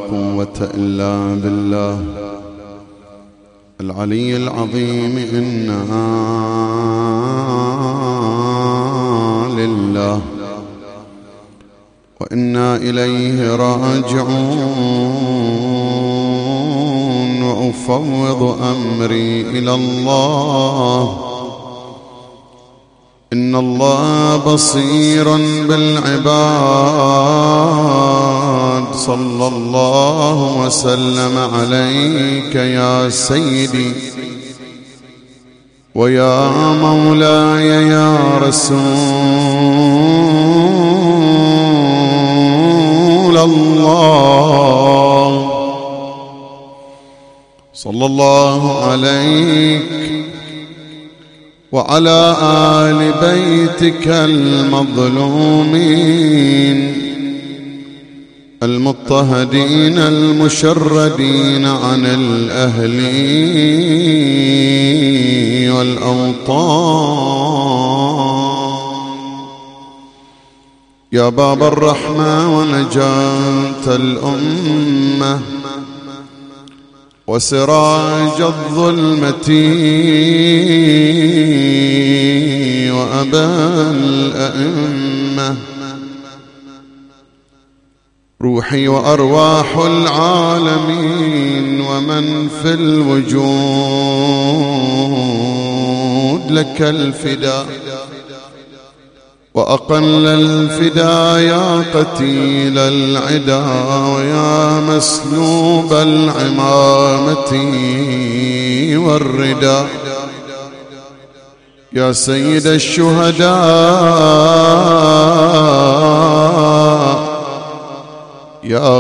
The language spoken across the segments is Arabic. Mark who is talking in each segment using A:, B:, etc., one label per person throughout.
A: قوة إلا بالله العلي العظيم. إنا لله وإنا إليه راجعون. وأفوض أمري إلى الله إن الله بصير بالعباد. صلى الله وسلم عليك يا سيدي ويا مولاي يا رسول الله. صلى الله عليك وعلى آل بيتك المظلومين المضطهدين المشردين عن الأهل والأوطان. يا باب الرحمة ونجاة الأمة وسراج الظلمة وأبا الأئمة. روحي وأرواح العالمين ومن في الوجود لك الفداء. وأقل الفداء يا قتيل العدا ويا مسلوب العمامة والرداء. يا سيد الشهداء يا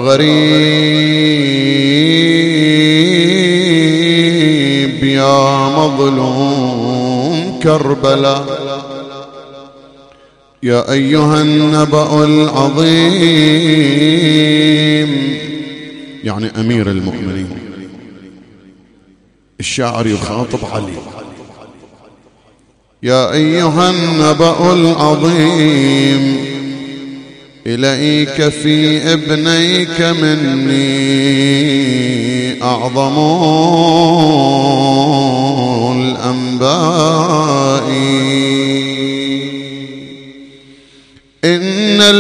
A: غريب يا مظلوم كربلاء. يا أيها النبأ العظيم يعني أمير المؤمنين. الشاعر يخاطب علي. يا أيها النبأ العظيم إليك في ابنيك مني أعظم الأنباء. إن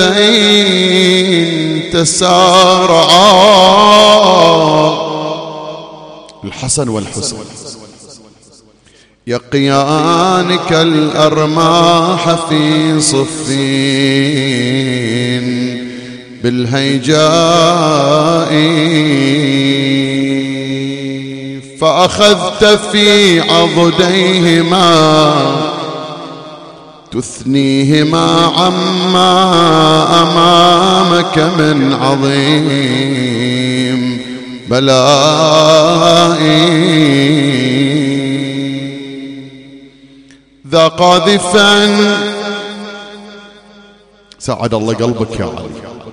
A: الذين تسارعا الحسن والحسين يقيانك الأرماح في صفين بالهيجاء. فأخذت في عضديهما تثنيهما عما أمامك من عظيم بلائي. ذا قاذفا سعد الله قلبك يا علي.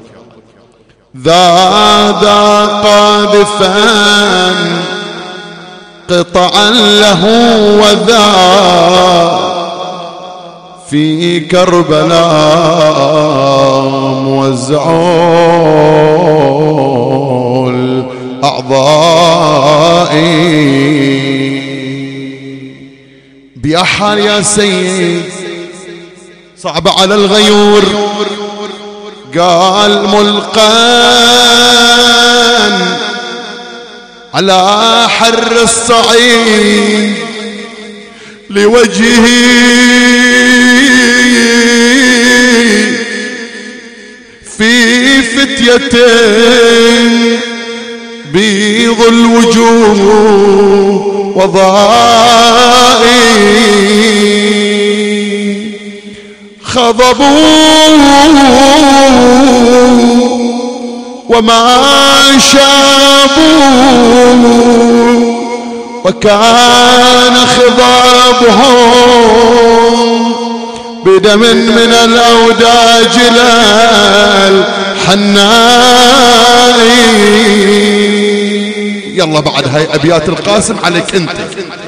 A: ذا قاذفا قطعا له وذا في كربلاء موزعوا الأعضاء. بأحر يا سيد صعب على الغيور. قال ملقان على حر الصعيد لوجهه في فتيتين بيض الوجوه وضائي. خضبوا وما شابوا وكان خضابهم بدم من الأوداج للحناء. يلا بعد هاي أبيات القاسم عليك أنت.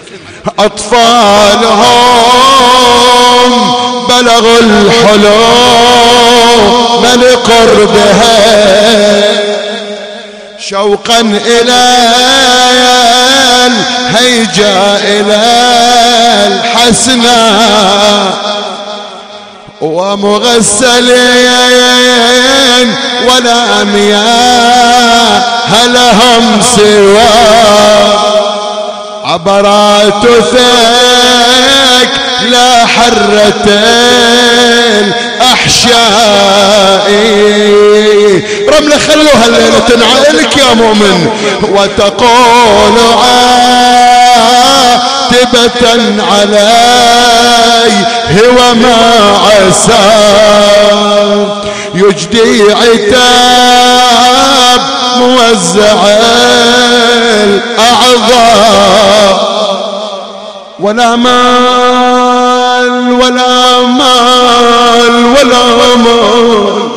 A: أطفالهم بلغوا الحلم لقربها شوقا إلى الهيجاء إلى الحسناء ومغسلين ولا مياه لهم سوى عبرات ثك لا حرة الأحشاء. رملة خلوها الليلة تنعلك يا مؤمن وتقول عاتبة علي وما عسى يجدي عتاب موزع الأعضاء ولا مال ولا مال ولا مال.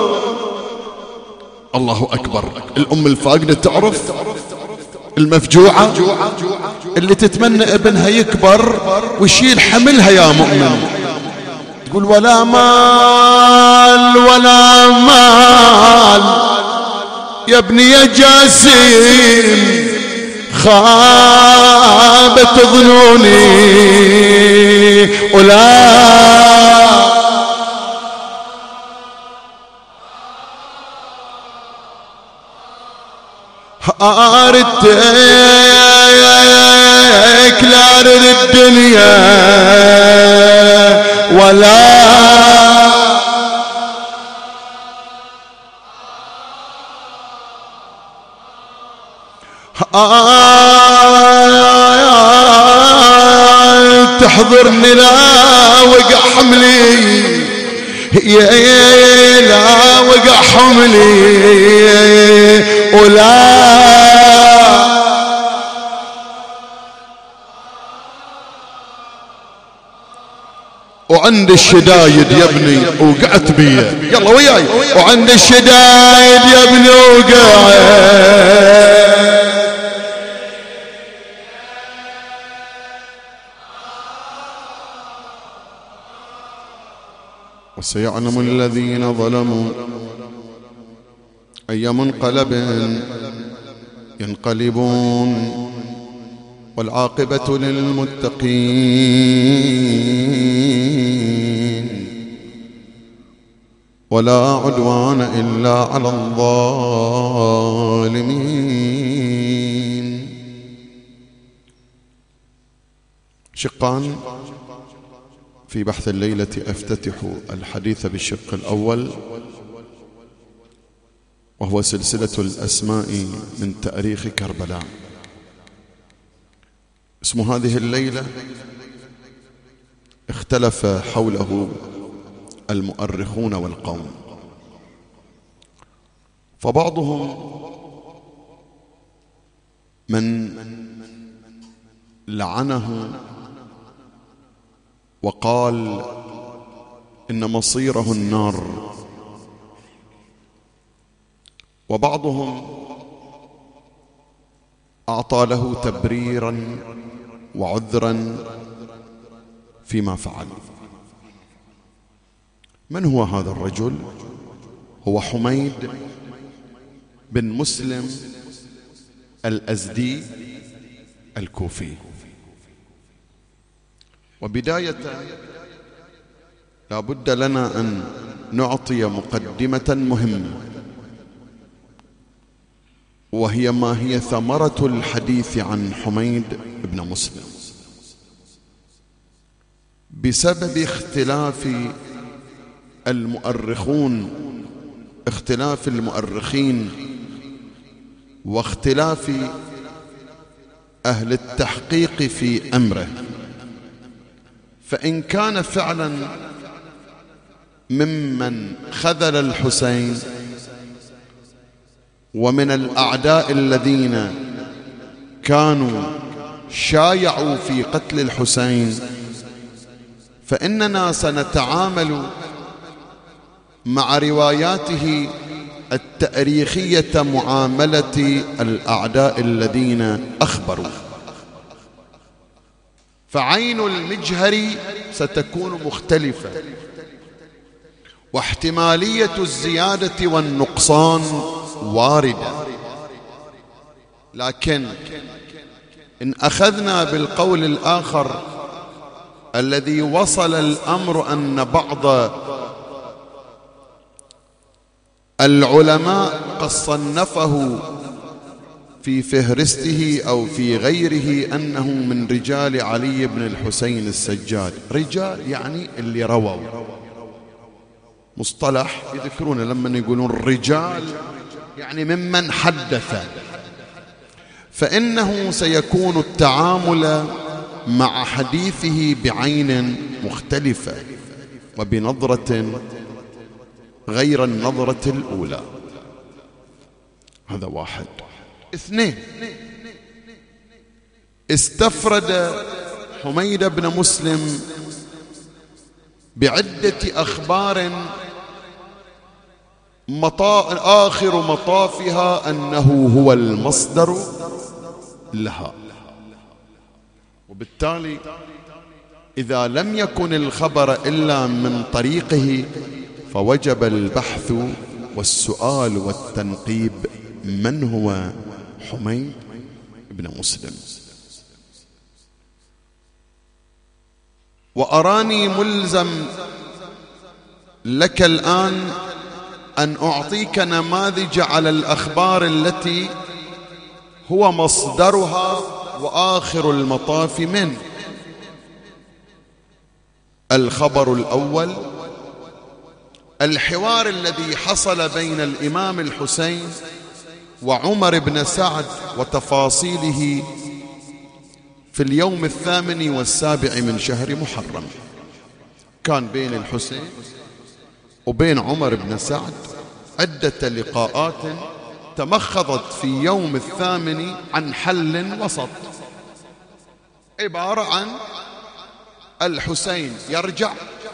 A: الله أكبر. الأم الفاقدة تعرف، المفجوعة اللي تتمنى ابنها يكبر ويشيل حملها يا مؤمن، تقول ولا مال ولا مال يا ابني يا جاسم خابت ظنوني ولا أردتك لا أرد الدنيا ولا تحضرني لا وقع حملي يا لا وقع حملي ولا وعند الشدايد يا ابني وقعت بيا يلا وياي وعند الشدايد يا ابني وقعت وسيعلم الذين ظلموا أي منقلب ينقلبون والعاقبة للمتقين ولا عدوان إلا على الظالمين. شقان في بحث الليلة أفتتح الحديث بالشق الأول وهو سلسلة الأسماء من تاريخ كربلاء. اسم هذه الليلة اختلف حوله المؤرخون والقوم، فبعضهم من لعنه وقال إن مصيره النار، وبعضهم أعطى له تبريرا وعذرا فيما فعل. من هو هذا الرجل؟ هو حميد بن مسلم الأزدي الكوفي. وبداية لا بد لنا أن نعطي مقدمة مهمة، وهي ما هي ثمرة الحديث عن حميد بن مسلم. بسبب اختلاف المؤرخين واختلاف أهل التحقيق في أمره، فإن كان فعلا ممن خذل الحسين ومن الأعداء الذين كانوا شايعوا في قتل الحسين، فإننا سنتعامل مع رواياته التاريخية معاملة الأعداء الذين أخبروا، فعين المجهر ستكون مختلفة، واحتمالية الزيادة والنقصان واردة. لكن إن أخذنا بالقول الآخر الذي وصل الأمر أن بعض العلماء قد صنفه في فهرسته أو في غيره أنه من رجال علي بن الحسين السجاد. رجال يعني اللي رووا، مصطلح يذكرون لما يقولون الرجال يعني ممن حدث، فإنه سيكون التعامل مع حديثه بعين مختلفة وبنظرة غير النظرة الأولى. هذا واحد. اثنين، استفرد حميد بن مسلم بعدة أخبار آخر مطافها أنه هو المصدر لها، وبالتالي إذا لم يكن الخبر إلا من طريقه فوجب البحث والسؤال والتنقيب من هو حميد بن مسلم. وأراني ملزم لك الآن أن أعطيك نماذج على الأخبار التي هو مصدرها وآخر المطاف منه. الخبر الأول الحوار الذي حصل بين الإمام الحسين وعمر بن سعد وتفاصيله في اليوم 8 من شهر محرم. كان بين الحسين وبين عمر بن سعد عدة لقاءات تمخضت في يوم 8 عن حل وسط، عبارة عن الحسين يرجع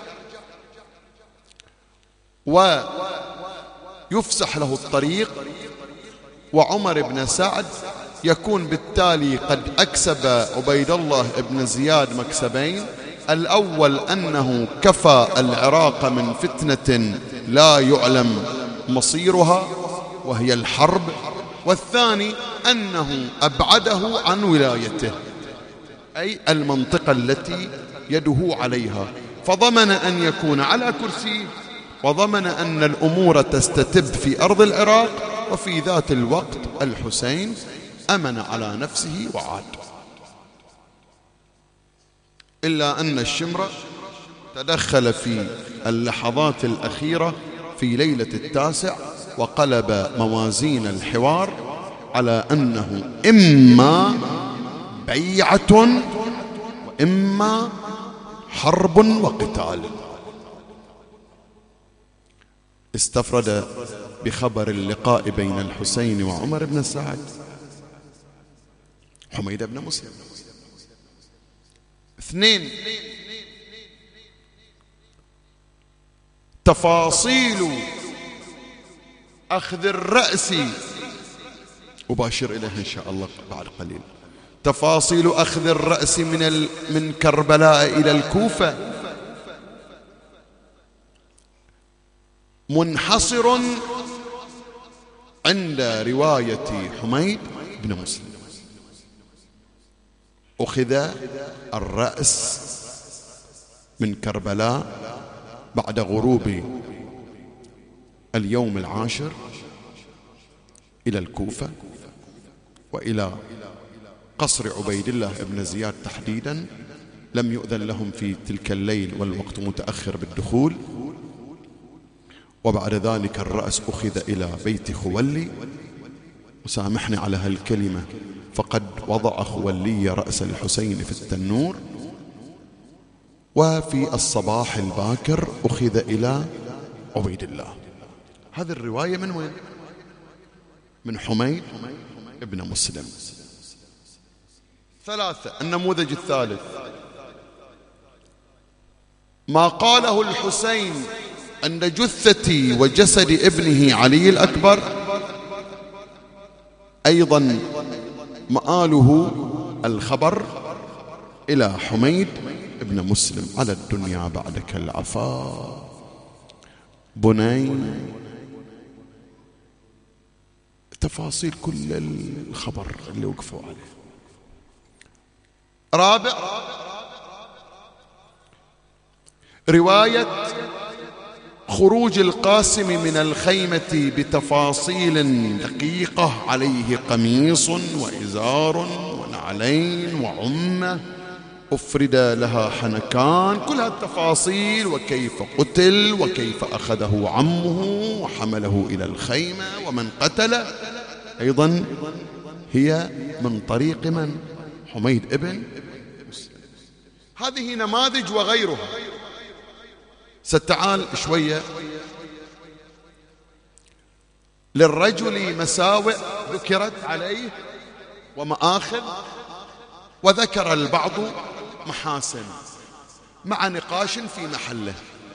A: ويفسح له الطريق، وعمر بن سعد يكون بالتالي قد أكسب عبيد الله بن زياد مكسبين: الأول أنه كفى العراق من فتنة لا يعلم مصيرها وهي الحرب، والثاني أنه أبعده عن ولايته أي المنطقة التي يده عليها، فضمن أن يكون على كرسي، وضمن أن الأمور تستتب في أرض العراق، وفي ذات الوقت الحسين أمن على نفسه وعاد. إلا أن الشمر تدخل في اللحظات الأخيرة في ليلة 9 وقلب موازين الحوار على أنه إما بيعة وإما حرب وقتال. استفرد بخبر اللقاء بين الحسين وعمر بن سعد حميد بن مسلم. 2، تفاصيل أخذ الرأس، أباشر إليها إن شاء الله بعد قليل. تفاصيل أخذ الرأس من كربلاء إلى الكوفة منحصر عند رواية حميد بن مسلم. أخذ الرأس من كربلاء بعد غروب اليوم 10 إلى الكوفة وإلى قصر عبيد الله بن زياد تحديدا. لم يؤذن لهم في تلك الليل والوقت متأخر بالدخول. وبعد ذلك الرأس أخذ إلى بيت خولي، وسامحني على هالكلمة فقد وضع خولي رأس الحسين في التنور، وفي الصباح الباكر أخذ إلى عبيد الله. هذه الرواية من وين؟ من حميد بن مسلم. 3، النموذج الثالث ما قاله الحسين عند جثة وجسد ابنه علي الأكبر، أيضا مآله الخبر إلى حميد بن مسلم: على الدنيا بعدك العفا بني تفاصيل كل الخبر اللي وقفوا عليه. رابع، رواية خروج القاسم من الخيمة بتفاصيل دقيقة، عليه قميص وإزار ونعلين وعمة أفرد لها حنكان، كل هالتفاصيل، وكيف قتل وكيف أخذه عمه وحمله إلى الخيمة ومن قتله، أيضا هي من طريق من؟ حميد ابن مسلم. هذه نماذج وغيرها. ستعال شوية للرجل مساوئ ذكرت عليه ومآخذ، وذكر البعض محاسن مع نقاش في محله.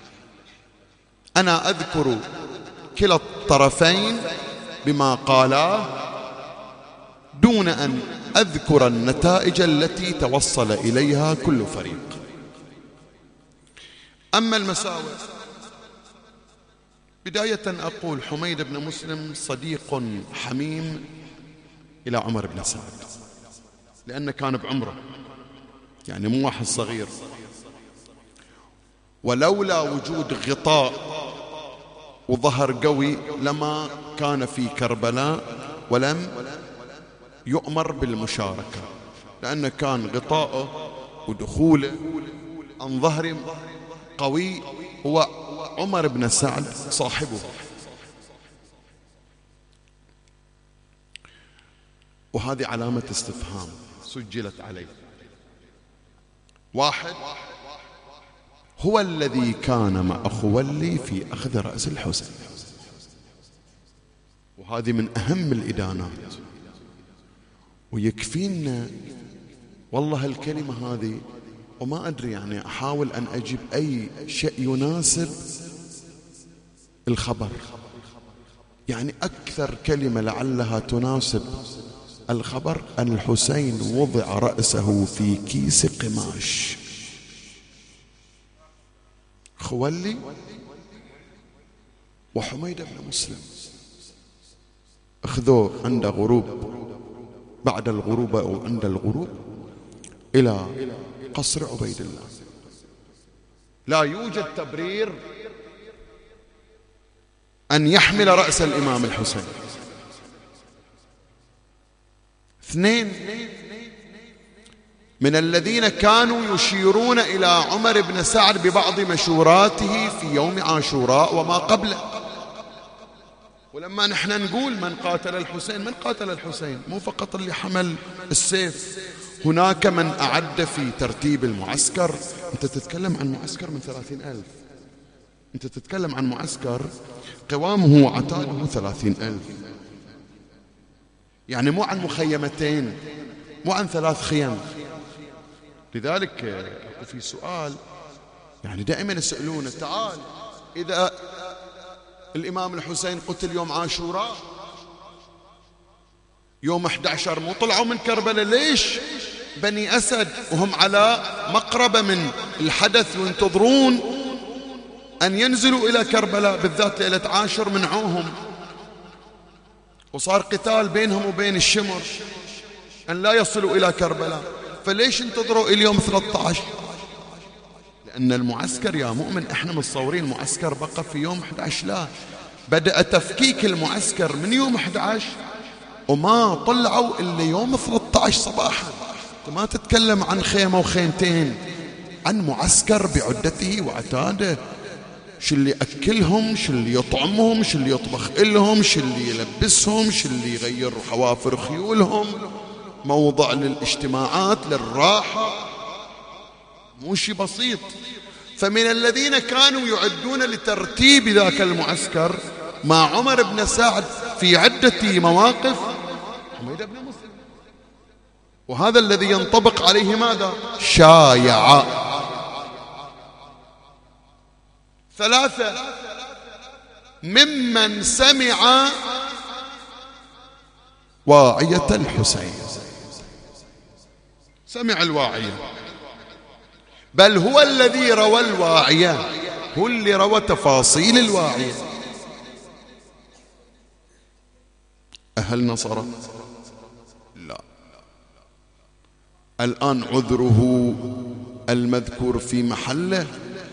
A: أنا أذكر كلا الطرفين بما قالاه دون أن أذكر النتائج التي توصل إليها كل فريق. أما المساوئ، بداية أقول حميد بن مسلم صديق حميم إلى عمر بن سعد، لأنه كان بعمره، يعني مو واحد صغير. ولولا وجود غطاء وظهر قوي لما كان في كربلاء ولم يؤمر بالمشاركة، لأنه كان غطاءه ودخوله عن ظهر قوي هو عمر بن سعد صاحبه. وهذه علامة استفهام سجلت عليه. واحد، هو الذي كان مع خولي في أخذ رأس الحسين، وهذه من أهم الإدانات. ويكفينا والله الكلمة هذه، وما أدري يعني أحاول أن أجيب أي شيء يناسب الخبر، يعني أكثر كلمة لعلها تناسب الخبر أن الحسين وضع رأسه في كيس قماش. خولي وحميد بن مسلم أخذوه عند غروب، بعد الغروب أو عند الغروب، إلى قصر عبيد الله. لا يوجد تبرير أن يحمل رأس الإمام الحسين. اثنين، من الذين كانوا يشيرون إلى عمر بن سعد ببعض مشوراته في يوم عاشوراء وما قبله. ولما نحن نقول من قاتل الحسين، من قاتل الحسين مو فقط اللي حمل السيف، هناك من أعد في ترتيب المعسكر. أنت تتكلم عن معسكر من 30,000، أنت تتكلم عن معسكر قوامه وعتاده 30,000، يعني مو عن مخيمتين، مو عن 3 خيم. لذلك في سؤال يعني دائما يسألون، تعال إذا الإمام الحسين قتل يوم عاشوراء، يوم 11 مو طلعوا من كربلاء؟ ليش بني أسد وهم على مقربة من الحدث وينتظرون أن ينزلوا إلى كربلاء، بالذات ليلة 10 منعوهم وصار قتال بينهم وبين الشمر أن لا يصلوا إلى كربلاء، فليش انتظروا اليوم 13؟ لأن المعسكر يا مؤمن احنا متصورين المعسكر بقى في يوم 11، لا، بدأ تفكيك المعسكر من يوم 11 وما طلعوا إلا يوم 13 صباحا. انت ما تتكلم عن خيمة وخيمتين، عن معسكر بعدته وعتاده، شو اللي يأكلهم، شو اللي يطعمهم، شو اللي يطبخ لهم، شو اللي يلبسهم، شو اللي يغير حوافر خيولهم، موضع للاجتماعات للراحة، مو شيء بسيط. فمن الذين كانوا يعدون لترتيب ذاك المعسكر مع عمر بن سعد في عدة مواقف حميد بن مسلم، وهذا الذي ينطبق عليه ماذا؟ شايع. 3، ممن سمع واعية الحسين، سمع الواعية، بل هو الذي روى الواعية، هو اللي روى تفاصيل الواعية. هل نصره؟ لا. الآن عذره المذكور في محله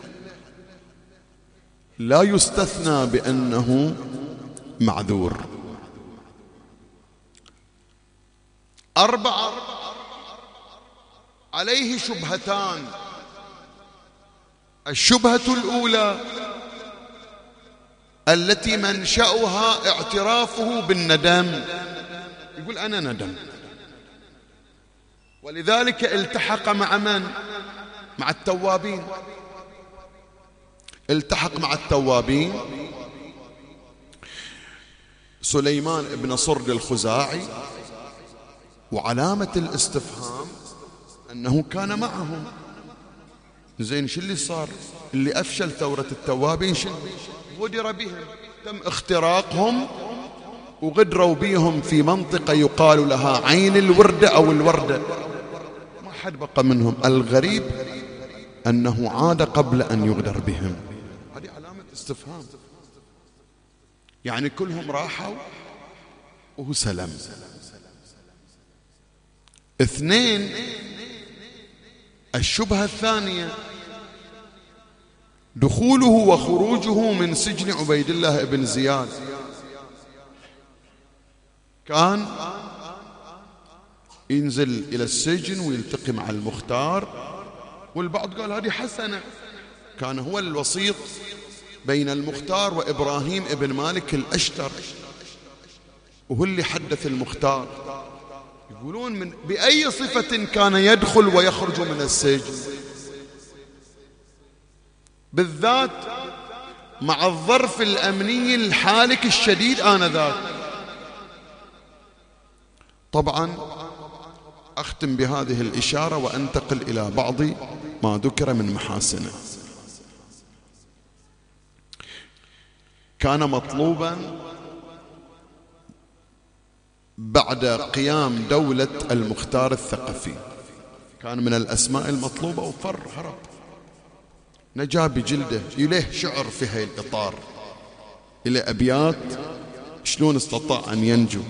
A: لا يستثنى بأنه معذور. 4 عليه شبهتان. الشبهة الأولى التي منشأها اعترافه بالندم، يقول أنا ندم، ولذلك التحق مع من؟ مع التوابين. التحق مع التوابين سليمان بن صرد الخزاعي، وعلامة الاستفهام أنه كان معهم. زين شو اللي صار؟ اللي أفشل ثورة التوابين شو؟ غدر بهم، تم اختراقهم وغدروا بهم في منطقة يقال لها عين الوردة أو الوردة، ما حد بقى منهم. الغريب أنه عاد قبل أن يغدر بهم. هذه علامة استفهام، يعني كلهم راحوا وهو سلم. 2 الشبهة الثانية دخوله وخروجه من سجن عبيد الله بن زياد. كان ينزل إلى السجن ويلتقي مع المختار، والبعض قال هذه حسنة، كان هو الوسيط بين المختار وإبراهيم ابن مالك الأشتر، وهو اللي حدث المختار. يقولون بأي صفة كان يدخل ويخرج من السجن، بالذات مع الظرف الأمني الحالك الشديد آنذاك. طبعا أختم بهذه الإشارة وأنتقل إلى بعض ما ذكر من محاسنه. كان مطلوبا بعد قيام دولة المختار الثقفي، كان من الأسماء المطلوبة، وفر هرب، نجا بجلده. إليه شعر في هاي الإطار، إلى أبيات شلون استطاع أن ينجو،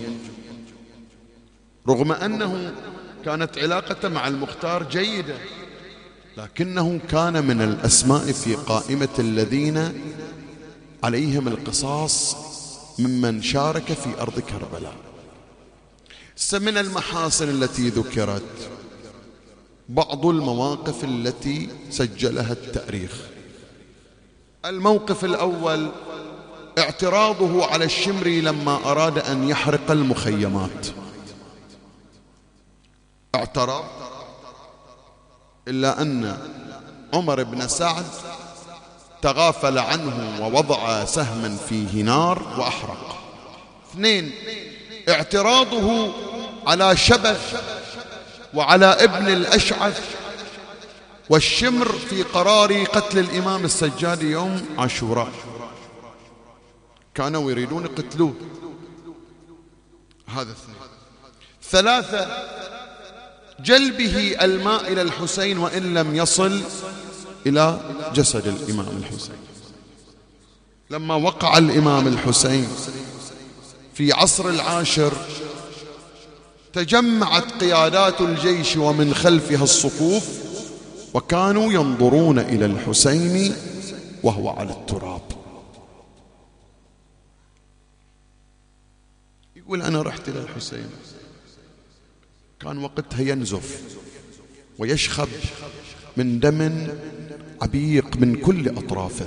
A: رغم أنه كانت علاقته مع المختار جيدة، لكنه كان من الأسماء في قائمة الذين عليهم القصاص ممن شارك في أرض كربلاء. من المحاسن التي ذكرت بعض المواقف التي سجلها التاريخ. الموقف الأول اعتراضه على الشمري لما أراد أن يحرق المخيمات. اعترض، إلا أن عمر بن سعد تغافل عنه ووضع سهما فيه نار وأحرق. 2 اعتراضه على شبث وعلى ابن الأشعث والشمر في قرار قتل الإمام السجادي يوم عاشوراء، كانوا يريدون قتلوه. هذا 2. 3 جلبه الماء إلى الحسين وإن لم يصل إلى جسد الإمام الحسين. لما وقع الإمام الحسين في عصر العاشر تجمعت قيادات الجيش ومن خلفها الصفوف، وكانوا ينظرون إلى الحسين وهو على التراب. يقول أنا رحت إلى الحسين، كان وقتها ينزف ويشخب من دم عبيق من كل أطرافه.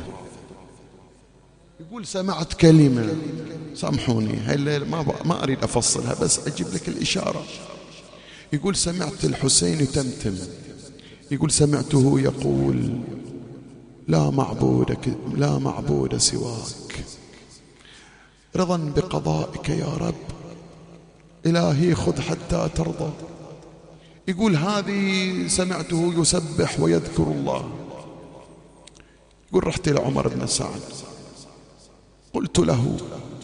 A: يقول سمعت كلمة، سامحوني هاي الليلة ما أريد أفصلها، بس أجيب لك الإشارة. يقول سمعت الحسين يتمتم، يقول سمعته يقول لا معبود سواك، رضا بقضائك يا رب، إلهي خذ حتى ترضى. يقول هذه سمعته يسبح ويذكر الله. يقول رحت إلى عمر بن سعد قلت له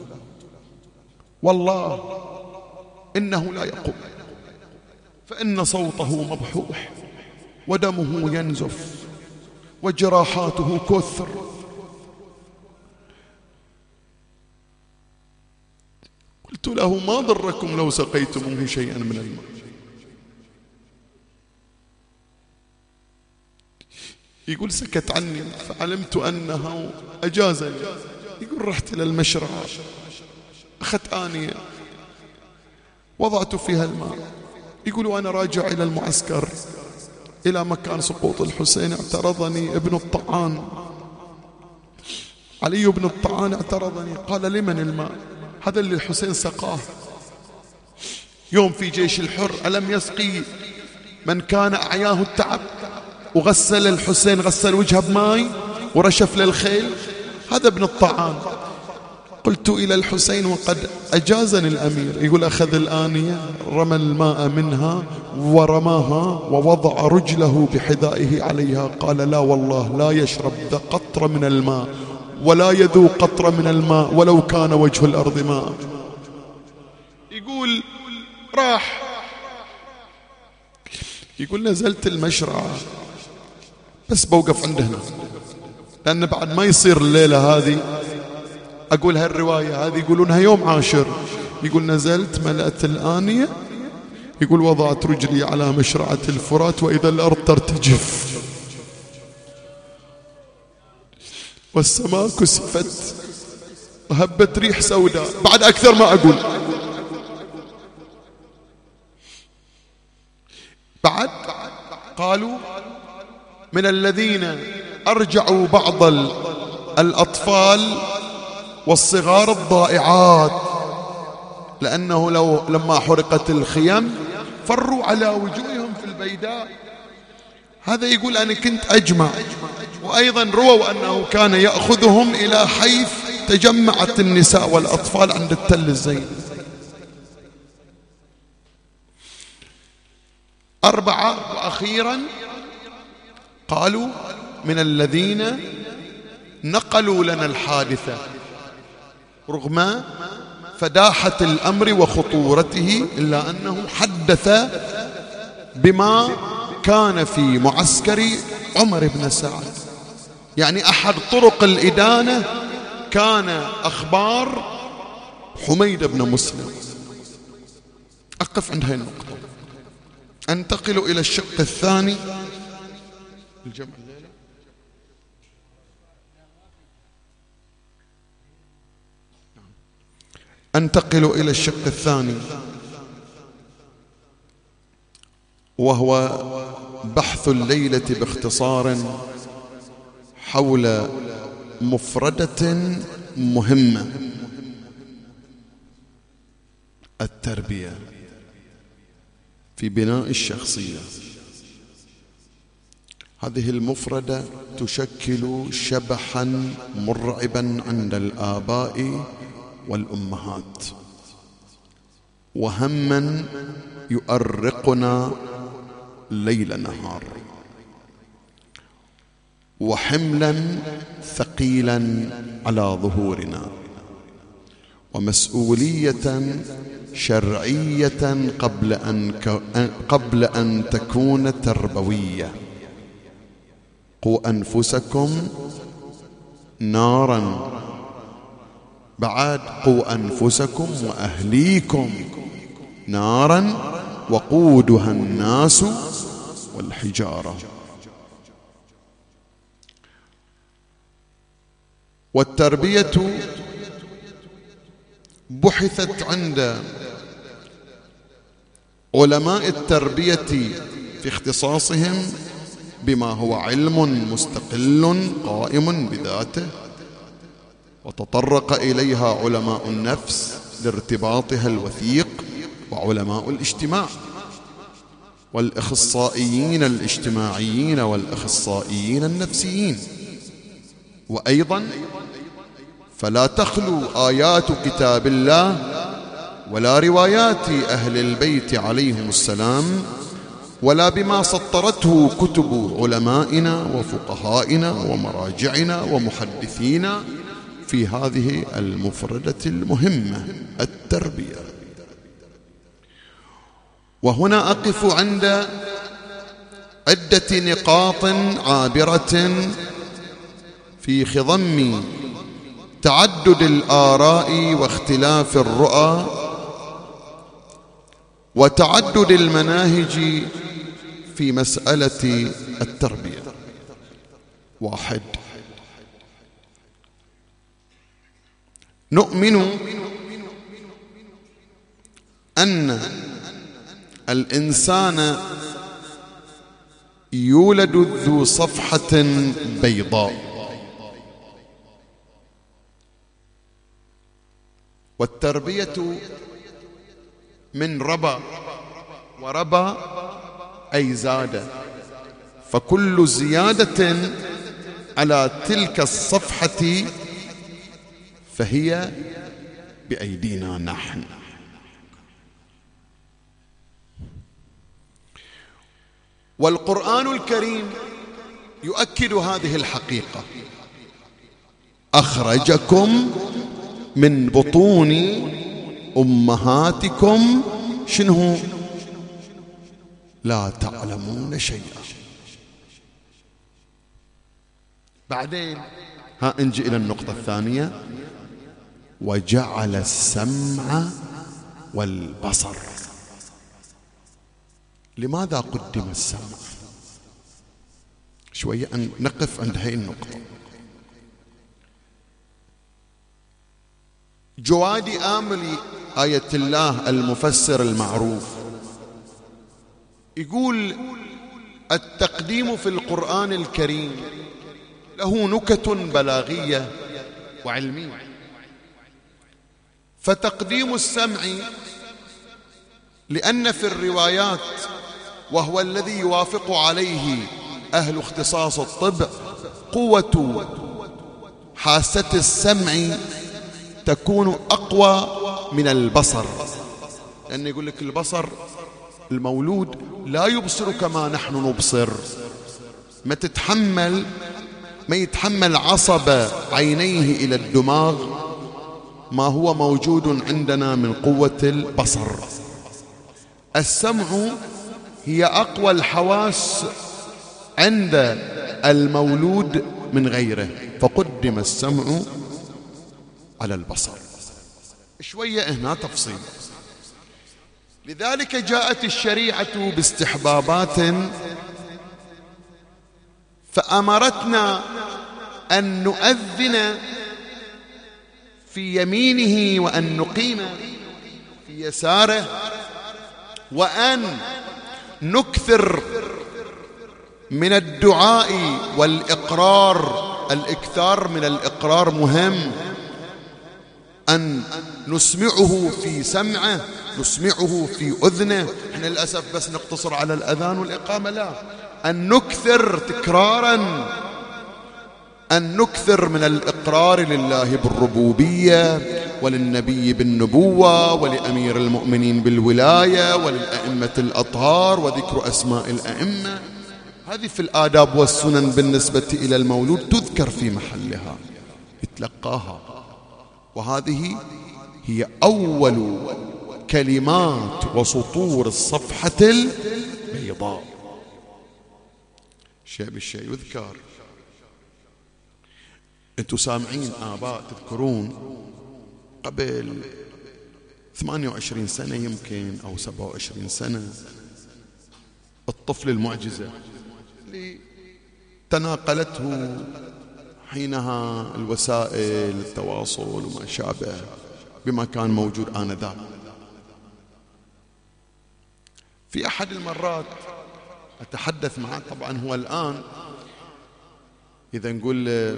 A: والله إنه لا يقوم، فإن صوته مبحوح ودمه ينزف وجراحاته كثر. قلت قلت له ما ضركم لو سقيتموه شيئا من الماء. يقول سكت عني فعلمت أنه أجازني. يقول رحت إلى المشرعة، أخذت آنية وضعت فيها الماء. يقول وأنا راجع إلى المعسكر إلى مكان سقوط الحسين اعترضني ابن الطعان، علي بن الطعان اعترضني، قال لمن الماء؟ هذا اللي الحسين سقاه يوم في جيش الحر، ألم يسقي من كان أعياه التعب؟ وغسل الحسين، غسل وجهه بماء ورشف للخيل. هذا ابن الطعان. قلت إلى الحسين وقد أجازني الأمير. يقول أخذ الآنية، رمى الماء منها ورماها ووضع رجله بحذائه عليها، قال لا والله لا يشرب قطرة من الماء ولا يذوق قطرة من الماء ولو كان وجه الأرض ماء. يقول راح، يقول نزلت المشرعة بس بوقف عند هنا، لأن بعد ما يصير الليلة هذه أقول هالرواية هذه يقولونها يوم عاشر. يقول نزلت ملأت الآنية، يقول وضعت رجلي على مشرعة الفرات وإذا الأرض ترتجف والسماء كسفت وهبت ريح سوداء. بعد أكثر ما أقول بعد قالوا من الذين أرجعوا بعض الأطفال والصغار الضائعات، لأنه لما حرقت الخيم فروا على وجوههم في البيداء. هذا يقول أنا كنت أجمع. وأيضا رووا أنه كان يأخذهم إلى حيث تجمعت النساء والأطفال عند التل الزين. 4 وأخيرا قالوا من الذين نقلوا لنا الحادثة رغم فداحة الأمر وخطورته، إلا أنه حدث بما كان في معسكر عمر بن سعد. يعني أحد طرق الإدانة كان أخبار حميد بن مسلم. أقف عند هذه النقطة، أنتقل إلى الشق الثاني. الجمع الليلة أنتقل إلى الشق الثاني، وهو بحث الليلة باختصار حول مفردة مهمة: التربية في بناء الشخصية. هذه المفردة تشكل شبحا مرعبا عند الآباء والأمهات، وهما يؤرقنا ليل نهار، وحملا ثقيلا على ظهورنا، ومسؤولية شرعية قبل أن تكون تربوية. قوا أنفسكم نارا، بعد قوا أنفسكم وأهليكم نارا وقودها الناس والحجارة. والتربية بحثت عند علماء التربية في اختصاصهم بما هو علم مستقل قائم بذاته، وتطرق إليها علماء النفس لارتباطها الوثيق، وعلماء الاجتماع والأخصائيين الاجتماعيين والأخصائيين النفسيين. وأيضا فلا تخلو آيات كتاب الله ولا روايات أهل البيت عليهم السلام ولا بما سطرته كتب علمائنا وفقهائنا ومراجعنا ومحدثينا في هذه المفردة المهمة: التربية. وهنا أقف عند عدة نقاط عابرة في خضم تعدد الآراء واختلاف الرؤى وتعدد المناهج في مسألة التربية. 1، نؤمن أن الإنسان يولد ذو صفحة بيضاء، والتربية من ربى، وربى أي زاد، فكل زيادة على تلك الصفحة فهي بأيدينا نحن. والقرآن الكريم يؤكد هذه الحقيقة: أخرجكم من بطون أمهاتكم شنو؟ لا تعلمون شيئا. بعدين نجي إلى النقطة الثانية: وجعل السمع والبصر. لماذا قدم السمع؟ شوية نقف عند هذه النقطة. جوادي آملي آية الله المفسر المعروف يقول: التقديم في القرآن الكريم له نكت بلاغية وعلمية. فتقديم السمع لأن في الروايات، وهو الذي يوافق عليه أهل اختصاص الطب، قوة حاسة السمع تكون أقوى من البصر، لأن يقول لك البصر المولود لا يبصر كما نحن نبصر، ما يتحمل عصب عينيه إلى الدماغ ما هو موجود عندنا من قوة البصر. السمع هي أقوى الحواس عند المولود من غيره، فقدم السمع على البصر. شوية هنا تفصيل. لذلك جاءت الشريعة باستحبابات فأمرتنا أن نؤذن في يمينه وأن نقيم في يساره، وأن نكثر من الدعاء والإقرار. الإكثار من الإقرار مهم، أن نسمعه في سمعه، نسمعه في أذنه. احنا للأسف بس نقتصر على الأذان والإقامة، لا، أن نكثر تكرارا، أن نكثر من الإقرار لله بالربوبية، وللنبي بالنبوة، ولأمير المؤمنين بالولاية، وللأئمة الأطهار، وذكر أسماء الأئمة. هذه في الآداب والسنن بالنسبة إلى المولود تذكر في محلها، يتلقاها. وهذه هي أول كلمات وسطور الصفحة البيضاء. شيء بالشيء يذكر. أنتم سامعين آباء تذكرون قبل 28 سنة يمكن أو 27 سنة الطفل المعجزة اللي تناقلته حينها الوسائل التواصل وما شابه بما كان موجود آنذاك. في أحد المرات أتحدث معه، طبعا هو الآن إذا نقول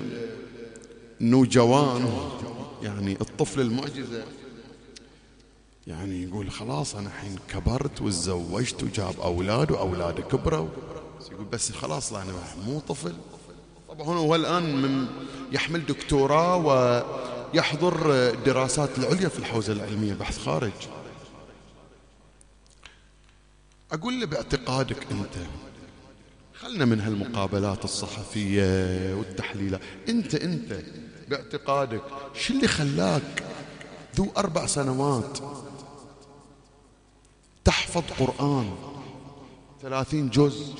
A: نوجوان، يعني الطفل المعجزة، يعني يقول خلاص أنا حين كبرت وتزوجت وجاب أولاد وأولاد كبروا، يقول بس خلاص أنا مو طفل. طبعا هو الآن يحمل دكتوراه ويحضر الدراسات العليا في الحوزة العلمية، بحث خارج. أقول له باعتقادك أنت، خلنا من هالمقابلات الصحفية والتحليلات، أنت باعتقادك شو اللي خلاك ذو 4 سنوات تحفظ قرآن 30 جزء،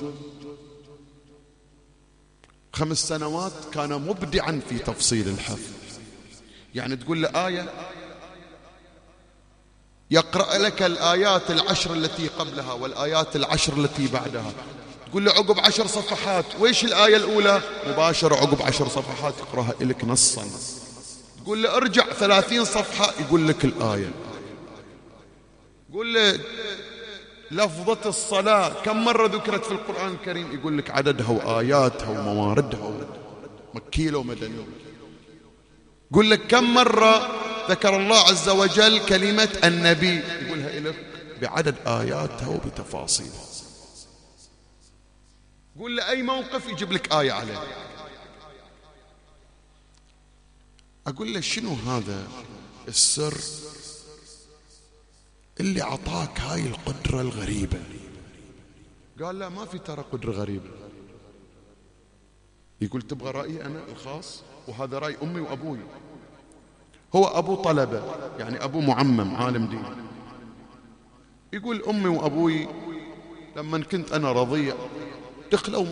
A: 5 سنوات كان مبدعا في تفصيل الحفظ؟ يعني تقول له آية يقرأ لك الآيات 10 التي قبلها والآيات 10 التي بعدها، تقول له عقب 10 صفحات وإيش الآية الأولى؟ مباشرة عقب 10 صفحات يقرأها لك نصا. تقول له ارجع 30 صفحة يقول لك الآية. قول له لفظة الصلاة كم مرة ذكرت في القرآن الكريم؟ يقول لك عددها وآياتها ومواردها مكيلة ومدنية. قول لك كم مرة ذكر الله عز وجل كلمة النبي؟ يقولها لك بعدد آياتها وبتفاصيلها. قول له أي موقف يجيب لك آية عليه. أقول له شنو هذا السر اللي عطاك هاي القدرة الغريبة؟ قال لا ما في ترى قدرة غريبة. يقول تبغى رأيي أنا الخاص؟ وهذا رأي أمي وأبوي. هو أبو طلبة يعني أبو معمم عالم دين. يقول أمي وأبوي لما كنت أنا رضيع دخلوا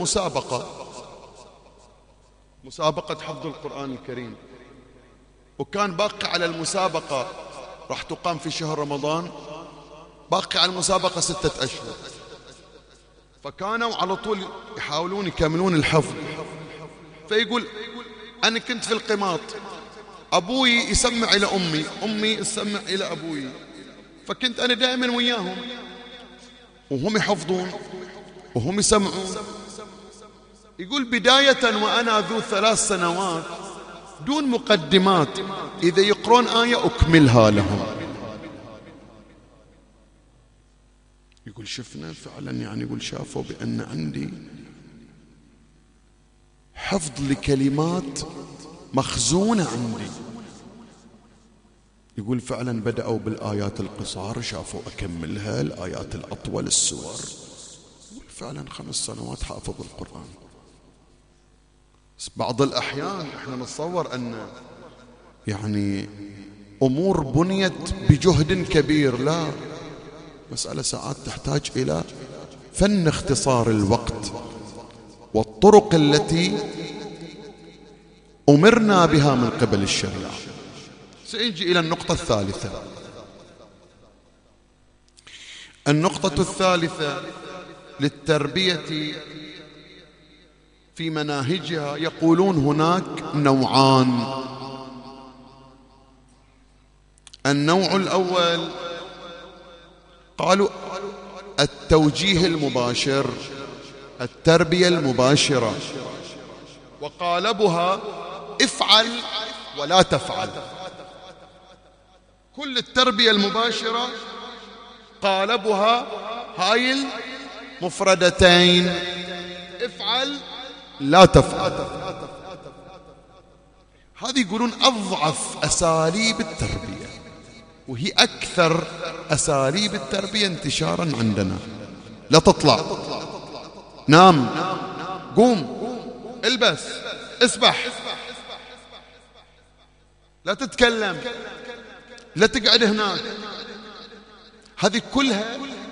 A: مسابقة حفظ القرآن الكريم، وكان باقي على المسابقة راح تقام في شهر رمضان، باقي على المسابقة 6 أشهر، فكانوا على طول يحاولون يكملون الحفظ. فيقول أنا كنت في القماط، أبوي يسمع إلى أمي، أمي تسمع إلى أبوي، فكنت أنا دائما وياهم وهم يحفظون وهم يسمعون. يقول بداية وأنا ذو 3 سنوات دون مقدمات إذا يقرون آية أكملها لهم. يقول شفنا فعلا يعني يقول شافوا بأن عندي حفظ لكلمات مخزونة عندي. يقول فعلا بدأوا بالآيات القصار شافوا أكملها، الآيات الأطول السور. يقول فعلا 5 سنوات حافظ القرآن. بس بعض الأحيان احنا نتصور أن يعني أمور بنيت بجهد كبير، لا، مسألة ساعات تحتاج إلى فن اختصار الوقت والطرق التي أمرنا بها من قبل الشريعة. سنجي إلى النقطة الثالثة. النقطة الثالثة للتربية في مناهجها، يقولون هناك نوعان. النوع الأول قالوا التوجيه المباشر، التربية المباشرة، وقالبها افعل ولا تفعل. كل التربية المباشرة قالبها هاي المفردتين، افعل لا تفعل. هذه يقولون أضعف أساليب التربية، وهي أكثر أساليب التربية انتشارا عندنا. لا تطلع، نام، قوم، البس، اسبح، لا تتكلم، لا تقعد هناك. هذه كلها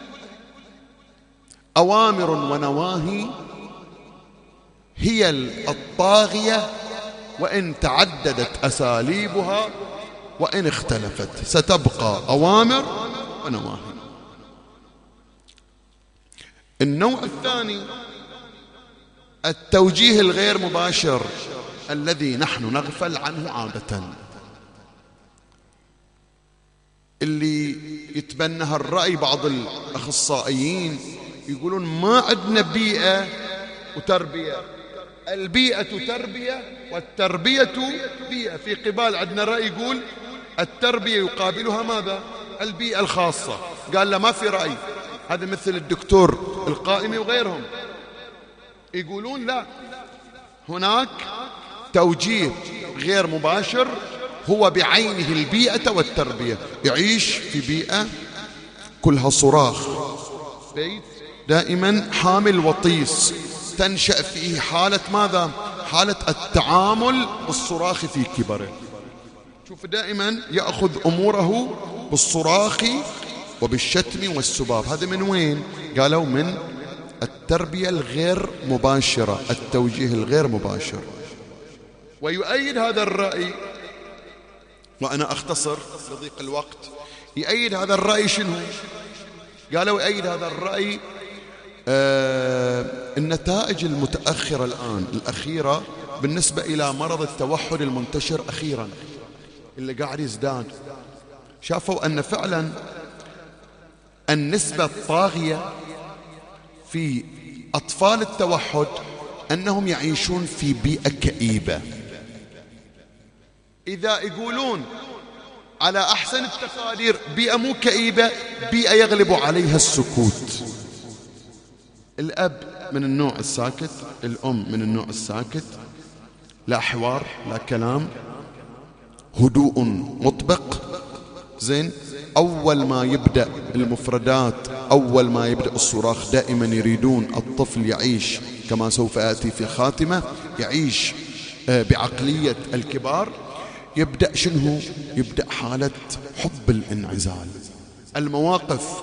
A: أوامر ونواهي هي الطاغية، وإن تعددت أساليبها وإن اختلفت ستبقى أوامر ونواهي. النوع الثاني التوجيه الغير مباشر الذي نحن نغفل عنه عادة، اللي يتبنها الرأي بعض الأخصائيين يقولون ما عندنا بيئة وتربية، البيئة تربية والتربية بيئة. في قبال عندنا رأي يقول التربية يقابلها ماذا؟ البيئة الخاصة. قال لا ما في رأي، هذا مثل الدكتور القائمي وغيرهم يقولون لا، هناك توجيه غير مباشر هو بعينه البيئة والتربية. يعيش في بيئة كلها صراخ، بيت دائما حامل وطيس، تنشأ فيه حالة ماذا؟ حالة التعامل بالصراخ في كبره. شوف دائما يأخذ أموره بالصراخ وبالشتم والسباب. هذا من وين؟ قالوا من التربية الغير مباشرة، التوجيه الغير مباشر. ويؤيد هذا الرأي، وأنا أختصر لضيق الوقت، يأيد هذا الرأي شنو؟ قالوا يأيد هذا الرأي النتائج المتأخرة الآن الأخيرة بالنسبة إلى مرض التوحد المنتشر أخيرا اللي قاعد يزداد. شافوا أن فعلا النسبة الطاغية في أطفال التوحد أنهم يعيشون في بيئة كئيبة. إذا يقولون على أحسن التقادير بيئة مو كئيبة، بيئة يغلب عليها السكوت. الأب من النوع الساكت، الأم من النوع الساكت، لا حوار لا كلام، هدوء مطبق. زين، أول ما يبدأ المفردات، أول ما يبدأ الصراخ، دائما يريدون الطفل يعيش كما سوف آتي في الخاتمة، يعيش بعقلية الكبار. يبدأ شنو؟ يبدأ حالة حب الانعزال. المواقف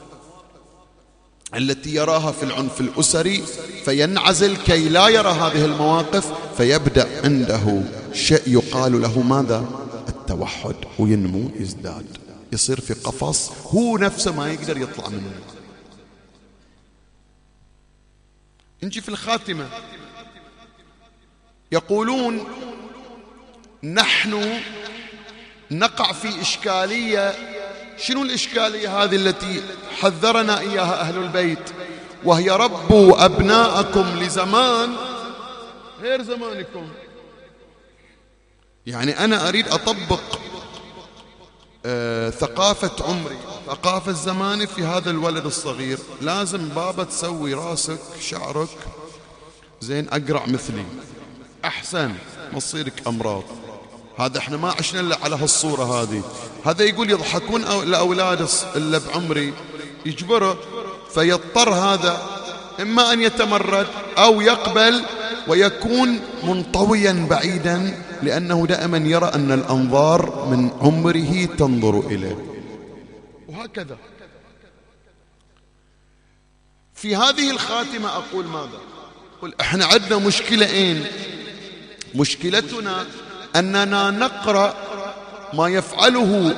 A: التي يراها في العنف الأسري فينعزل كي لا يرى هذه المواقف، فيبدأ عنده شيء يقال له ماذا؟ التوحد، وينمو يزداد، يصير في قفص هو نفسه ما يقدر يطلع منه. نجي في الخاتمة يقولون نحن نقع في إشكالية. شنو الإشكالية هذه التي حذرنا إياها أهل البيت؟ وهي ربوا أبناءكم لزمان غير زمانكم. يعني أنا أريد أطبق ثقافة عمري، ثقافة زماني في هذا الولد الصغير. لازم بابا تسوي راسك شعرك زين أقرع مثلي أحسن ما تصيرك أمراض. هذا احنا ما عشنا إلا على هالصورة هذه. هذا يقول يضحكون لأولاد اللي بعمري يجبره، فيضطر هذا إما أن يتمرد أو يقبل ويكون منطويا بعيدا، لأنه دائما يرى أن الأنظار من عمره تنظر إليه. وهكذا في هذه الخاتمة أقول ماذا؟ أقول احنا عندنا مشكلتين. مشكلتنا أننا نقرأ ما يفعله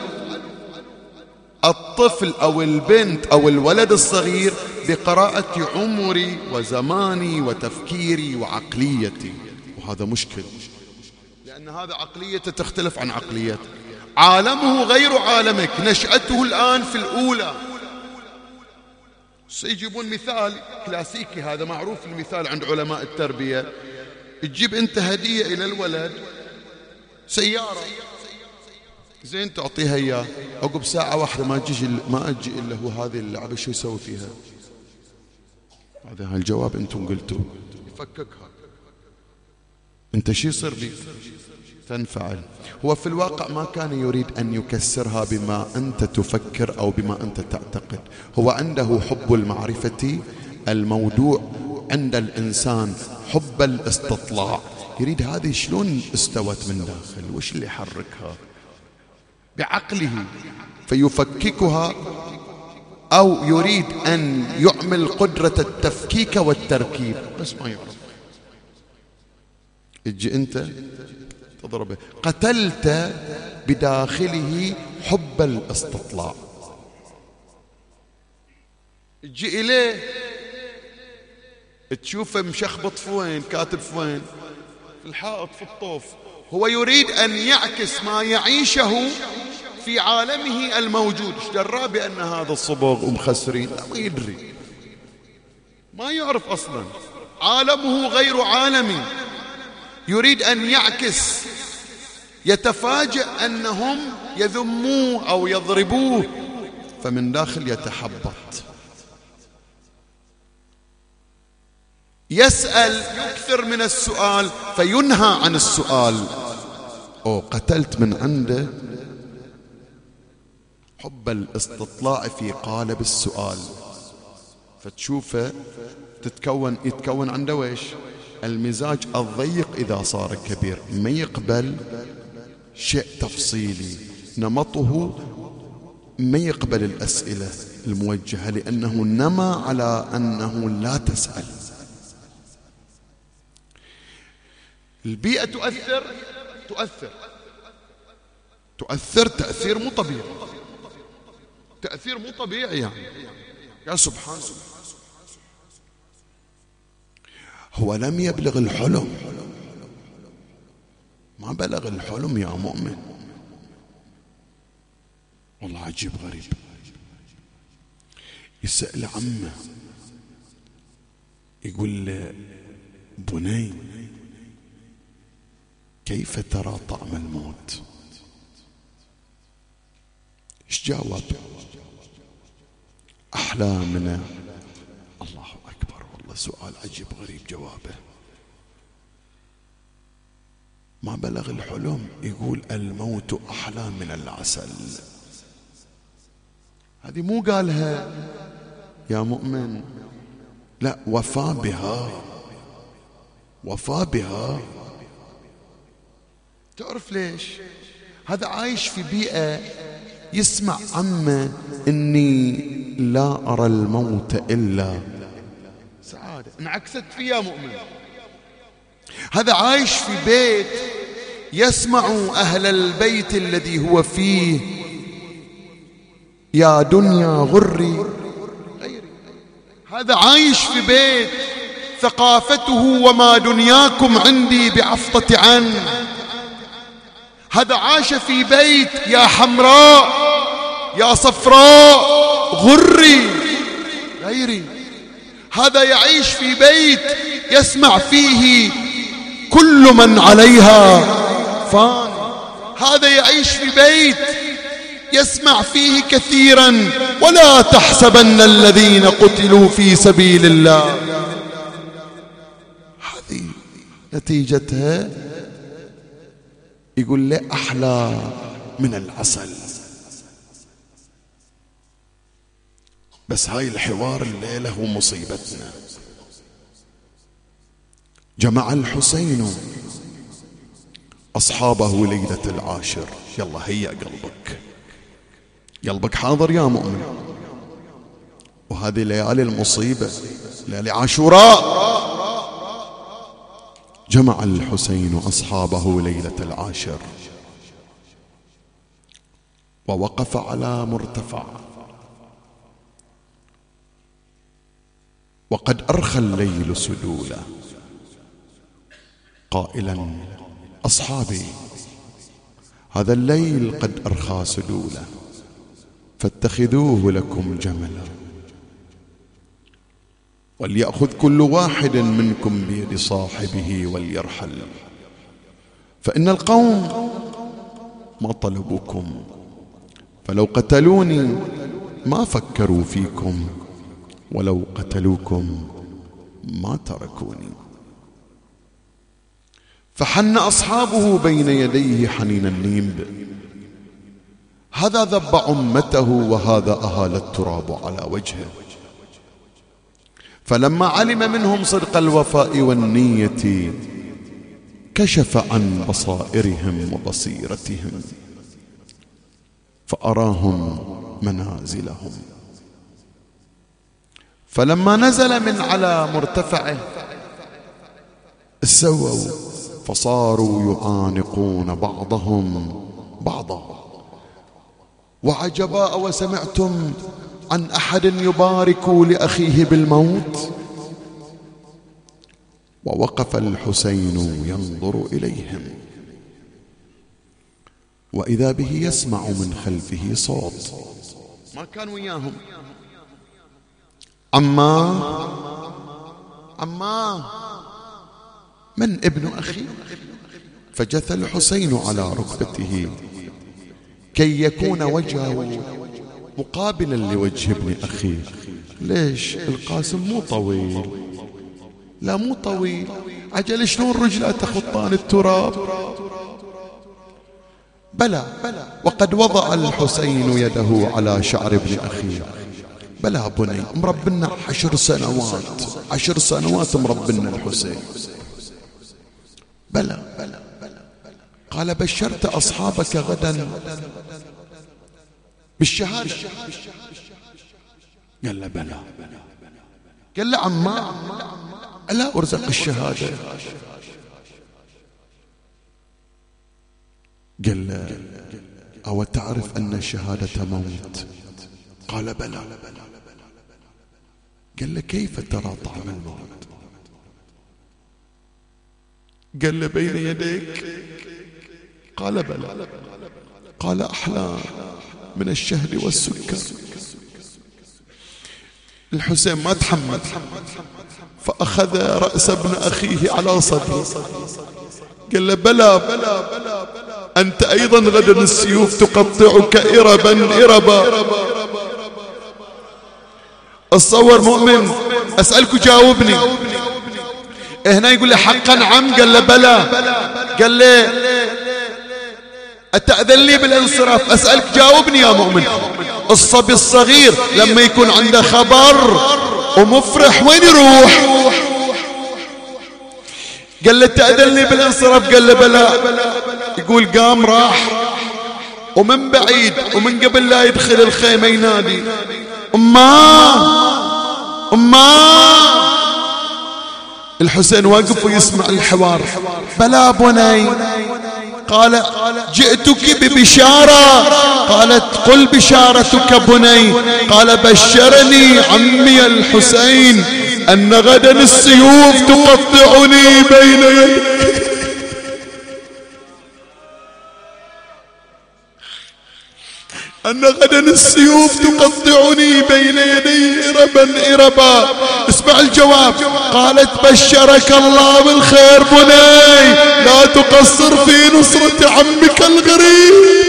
A: الطفل أو البنت أو الولد الصغير بقراءة عمري وزماني وتفكيري وعقليتي، وهذا مشكل، لأن هذا عقليته تختلف عن عقليتك. عالمه غير عالمك، نشأته الآن في الأولى. سيجيبون مثال كلاسيكي، هذا معروف المثال عند علماء التربية. تجيب أنت هدية إلى الولد سيارة زين، تعطيها إياه، عقب ساعة واحدة ما أجي إلا هو هذه اللعبة شو يسوي فيها؟ هذا الجواب أنتم قلتوا، يفككها. أنت شو يصير بيك؟ تنفعل. هو في الواقع ما كان يريد أن يكسرها بما أنت تفكر أو بما أنت تعتقد. هو عنده حب المعرفة المودوع عند الإنسان، حب الاستطلاع. يريد هذه شلون استوت من داخل، وش اللي يحركها بعقله فيفككها، أو يريد أن يعمل قدرة التفكيك والتركيب بس ما يعرف. تجي أنت تضربه، قتلت بداخله حب الاستطلاع. تجي إليه تشوفه مشخبط فوين، كاتب فوين، في الحائط في الطوف. هو يريد أن يعكس ما يعيشه في عالمه الموجود. ايش درى بأن هذا الصبغ ومخسرين؟ لا، ما يدري، ما يعرف أصلا، عالمه غير عالمي. يريد أن يعكس، يتفاجأ أنهم يذموه أو يضربوه، فمن داخل يتحبط. يسأل، يكثر من السؤال فينهى عن السؤال. قتلت من عنده حب الاستطلاع في قالب السؤال. فتشوفه يتكون عنده ويش؟ المزاج الضيق إذا صار كبير، ما يقبل شيء تفصيلي. نمطه ما يقبل الأسئلة الموجهة، لأنه نما على أنه لا تسأل. البيئة تؤثر تأثير مو طبيعي. تأثير مو طبيعي يعني. يا سبحان الله، هو لم يبلغ الحلم، ما بلغ الحلم يا مؤمن. والله عجيب غريب. يسأل عمه يقول له بني كيف ترى طعم الموت؟ ايش جاوب؟ أحلى من الله أكبر. والله سؤال عجيب غريب جوابه. ما بلغ الحلم يقول الموت أحلى من العسل. هذه مو قالها يا مؤمن، لا، وفى بها، وفى بها. تعرف ليش؟ هذا عايش في بيئة يسمع عمه إني لا أرى الموت إلا سعادة، انعكست فيه يا مؤمن. هذا عايش في بيت يسمع أهل البيت الذي هو فيه يا دنيا غري غيري. هذا عايش في بيت ثقافته وما دنياكم عندي بعفطة عن. هذا عاش في بيت يا حمراء يا صفراء غري غيري. هذا يعيش في بيت يسمع فيه كل من عليها فان. هذا يعيش في بيت يسمع فيه كثيرا ولا تحسبن الذين قتلوا في سبيل الله. هذه نتيجتها يقول لي أحلى من العسل. بس هاي الحوار الليلة هو مصيبتنا. جمع الحسين أصحابه ليلة العاشر. يلا هيأ قلبك، قلبك حاضر يا مؤمن. وهذه ليالي المصيبة، ليالي عاشوراء. جمع الحسين أصحابه ليلة العاشر ووقف على مرتفع، وقد أرخى الليل سدولا، قائلا أصحابي هذا الليل قد أرخى سدولا فاتخذوه لكم جملا، وليأخذ كل واحد منكم بيد صاحبه وليرحل، فإن القوم ما طلبوكم، فلو قتلوني ما فكروا فيكم، ولو قتلوكم ما تركوني. فحن أصحابه بين يديه حنين النيب. هذا ذب أمته وهذا أهال التراب على وجهه. فلما علم منهم صدق الوفاء والنية كشف عن بصائرهم وبصيرتهم فأراهم منازلهم. فلما نزل من على مرتفعه استووا فصاروا يعانقون بعضهم بعضا. وعجبا وسمعتم عن أحد يبارك لأخيه بالموت؟ ووقف الحسين ينظر إليهم وإذا به يسمع من خلفه صوت. ما كان وياهم. عما من ابن أخي؟ فجثى الحسين على ركبته كي يكون وجهه مقابلا لوجه ابن أخيه. ليش القاسم مو طويل؟ لا مو طويل، عجل شلون رجله تخطان التراب؟ بلى وقد وضع الحسين يده على شعر ابن أخيه. بلى بني، مربنا 10 سنوات، 10 سنوات مربنا الحسين. بلى قال بشرت أصحابك غدا بالشهادة؟ قال له بلى. قال له عما ألا أرزق الشهادة؟ قال له أو تعرف أن الشهادة موت؟ قال بلى. قال له كيف ترى طعم الموت؟ قال له بين يديك. قال بلى. قال أحلى من الشهد والسكر. الحسين ما تحمل فأخذ رأس ابن أخيه على صدره. قال له بلى أنت أيضا غدا السيوف تقطعك إربا. اتصور مؤمن. أسألك جاوبني. هنا يقول لي حقا عم؟ قال له بلى. قال لي أتأذن لي بالانصراف؟ أسألك جاوبني يا مؤمن. الصبي الصغير لما يكون عنده خبر ومفرح وين يروح؟ قال له تأذن لي بالانصراف؟ قال له بلى. يقول قام راح ومن بعيد ومن قبل لا يدخل الخيمة ينادي أما. الحسين واقف ويسمع الحوار. بلى بني. قال جئتك ببشارة. قالت قل بشارتك بني. قال بشرني عمي الحسين أن غدا السيوف تقطعني بين يديك. أن غدا السيوف تقطعني بين يدي إربا. اسمع الجواب. قالت بشرك الله بالخير بني، لا تقصر في نصرة عمك الغريب.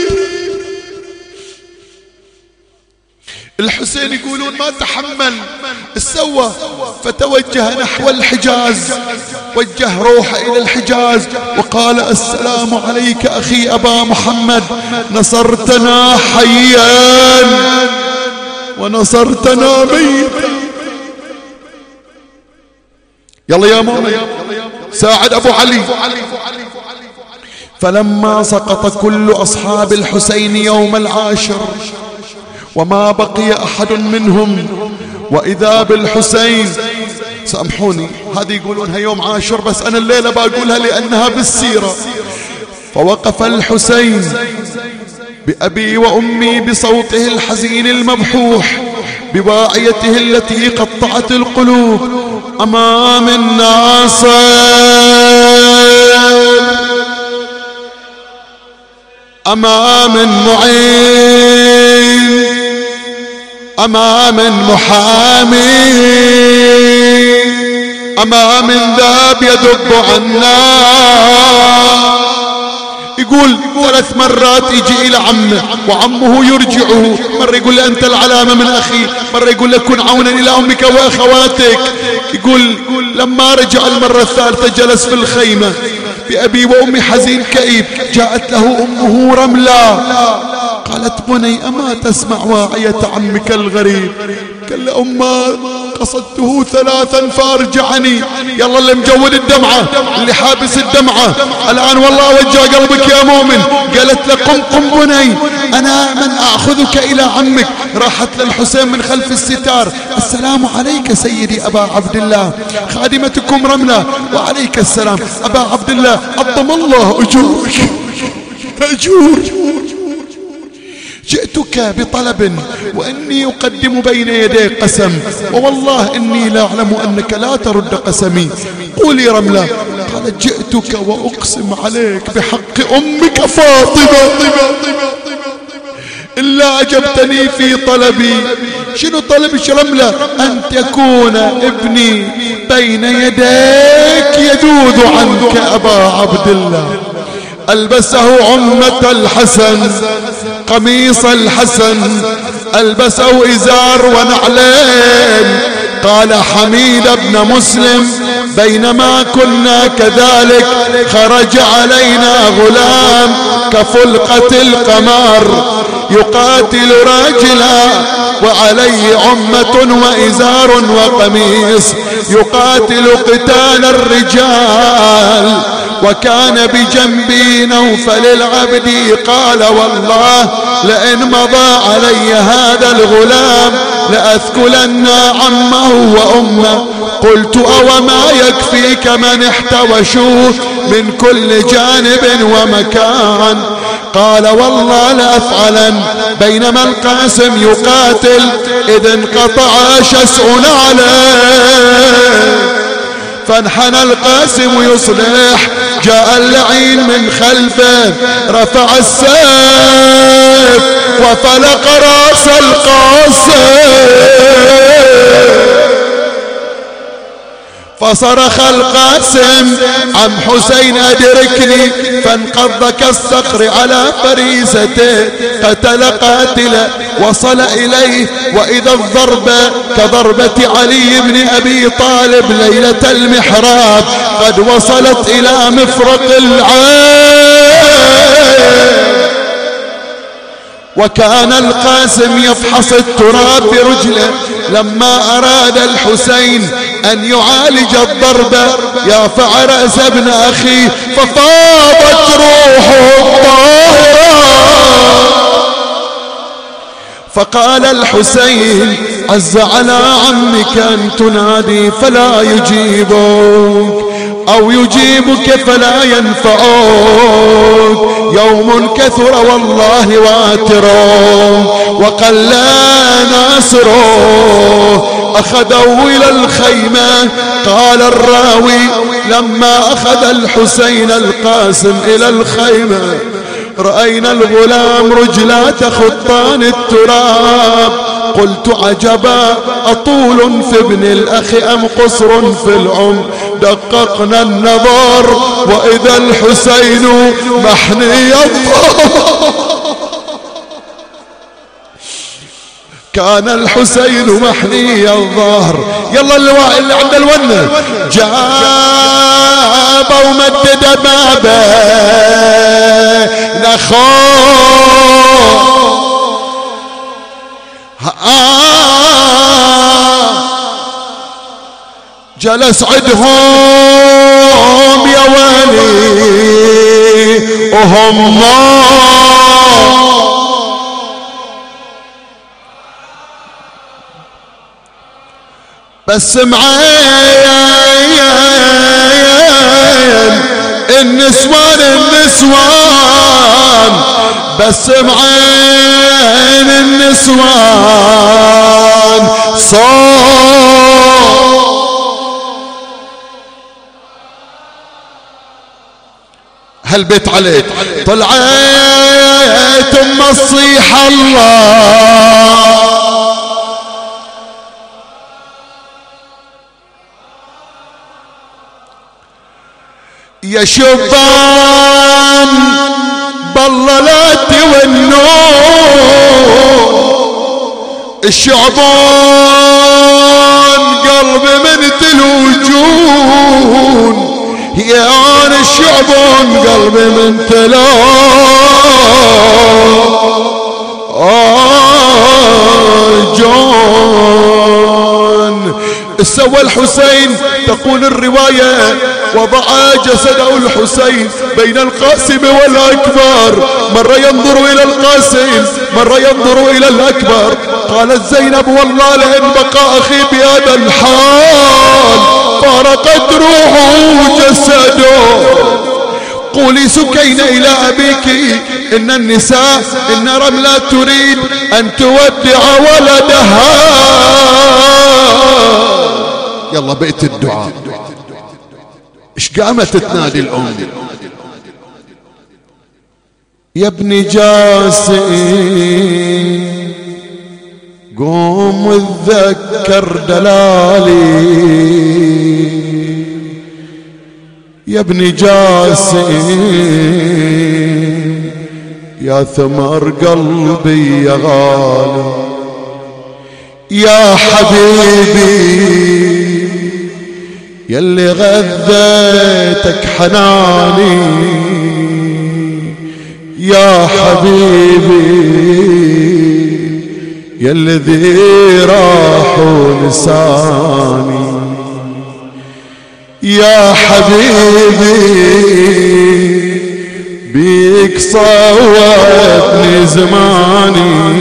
A: الحسين يقولون ما تحمل السوى فتوجه نحو الحجاز. وجه روحه إلى الحجاز وقال السلام عليك أخي أبا محمد، نصرتنا حيا ونصرتنا ميتا. يلا يا مؤمن ساعد أبو علي. فلما سقط كل أصحاب الحسين يوم العاشر وما بقي أحد منهم وإذا بالحسين. سامحوني هذه يقولونها يوم عاشر بس أنا الليلة بقولها لأنها بالسيرة. فوقف الحسين بأبي وأمي بصوته الحزين المبحوح بواعيته التي قطعت القلوب أمام الناصر، أمام المعين، أمام المحامي، أمام ذاب يدب عنا. يقول 3 مرات يجي إلى عمه وعمه يرجعه، مرة يقول له أنت العلامة من أخي، مرة يقول له كن عونا إلى أمك وأخواتك. يقول لما رجع المرة الثالثة جلس في الخيمة بأبي وأمي حزين كئيب. جاءت له أمه رملة قالت بني أما تسمع واعية عمك الغريب؟ قال له أما قصدته 3 فارجعني. يلا اللي مجود الدمعة اللي حابس الدمعة الآن والله وجه قلبك يا مؤمن. قالت له قم بني أنا من أخذك إلى عمك. راحت للحسين من خلف الستار. السلام عليك سيدي أبا عبد الله، خادمتكم رملة. وعليك السلام أبا عبد الله، عظم الله أجورك أجور. جئتك بطلب وإني أقدم بين يديك قسم، ووالله إني لا أعلم أنك لا ترد قسمي. قولي رملة. قالت جئتك وأقسم عليك بحق أمك فاطمة إلا أجبتني في طلبي. شنو طلبك رملة؟ أن تكون ابني بين يديك يذوذ عنك أبا عبد الله. ألبسه عمة الحسن، قميص الحسن، ألبسه إزار ونعلين. قال حميد بن مسلم بينما كنا كذلك خرج علينا غلام كفلقة القمر يقاتل راجلا وعليه عمة وإزار وقميص يقاتل قتال الرجال. وكان بجنبي نوفل العبدي. قال والله لئن مضى علي هذا الغلام لأثكلن عمه وأمه. قلت أوما يكفيك من احتوشوه من كل جانب ومكان؟ قال والله لأفعلن. بينما القاسم يقاتل إذ انقطع شسع عليه، فانحنى القاسم يصلح، جاء اللعين من خلفه رفع السيف وفلق راس القاسم، فصرخ القاسم عم حسين أدركني، فانقض كالصقر على فريسته، قتل قاتله وصل إليه، وإذا الضربة كضربة علي بن أبي طالب ليلة المحراب قد وصلت إلى مفرق العين. وكان القاسم يفحص التراب برجله لما أراد الحسين أن يعالج الضربة، يرفع رأس ابن أخيه ففاضت روحه الطاهرة. فقال الحسين عز على عمك أن تنادي فلا يجيبك، أو يجيبك فلا ينفعك، يوم كثر والله واتر وقل ناصر، أخذوا إلى الخيمة. قال الراوي لما أخذ الحسين القاسم إلى الخيمة رأينا الغلام رجلات خطان التراب، قلت عجبا أطول في ابن الأخ أم قصر في العم، دققنا النظر وإذا الحسين محني الظهر. كان الحسين محني الظهر. يلا اللواء اللي عند الونة جاب ومدد بابه نخوه جلس عدهم يا ولي وهم بس معين النسوان بس معين النسوان صار هالبيت عليك طلعت ام الصيح الله يا شبان بالله لا تونون الشعبان قلب من تلوجون يا انا الشعبان قلب من تلوجون. سوى الحسين تقول الرواية وضع جسده الحسين بين القاسم والأكبر، مرة ينظر إلى القاسم مرة ينظر إلى الأكبر. قالت زينب والله لئن بقى أخي بهذا الحال فارقت روحه جسده. قولي سكينة إلى أبيك إن النساء إن رملة تريد أن تودع ولدها. يلا بقيت الدعاء إيش قامت تنادي الأم يا ابن جاسم قوم وتذكر دلالي يا ابن جاسم يا ثمر قلبي يا غالي يا حبيبي يلي غذيتك حناني يا حبيبي يلي ذي راح لساني يا حبيبي بيك صوتني زماني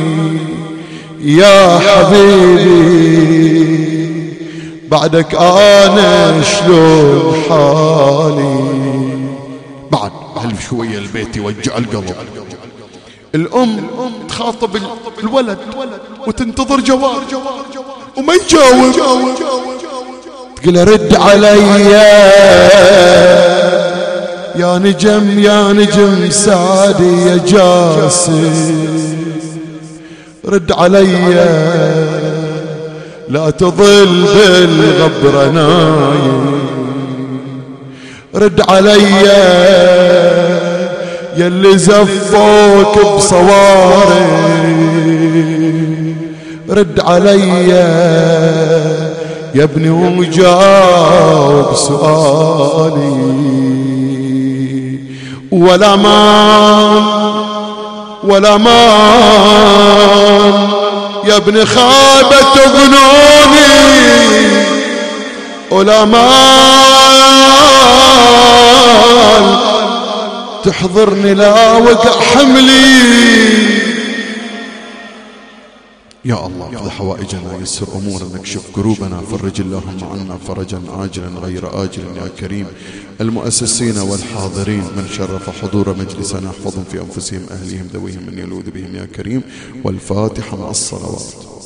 A: يا حبيبي بعدك انا شلون حالي. بعد حلو شوية البيت يوجع القلب. الأم تخاطب الولد وتنتظر جواب وما يجاوب، تقول رد علي يا نجم يا نجم سعدي يا جاسم، رد علي لا تظل بالغبرة نايم، رد علي يلي زفوك بصواري، رد علي يا ابني وجاوب سؤالي. ولا مان يا ابن خابت ظنوني، ولا مان تحضرني لا وقع حملي. يا الله اقض حوائجنا ويسر أمورنا، اكشف كروبنا، فرج اللهم عنا فرجا عاجلا غير آجل يا كريم. المؤسسين والحاضرين من شرف حضور مجلسنا احفظهم في أنفسهم أهليهم ذويهم من يلوذ بهم يا كريم. والفاتحة مع الصلوات.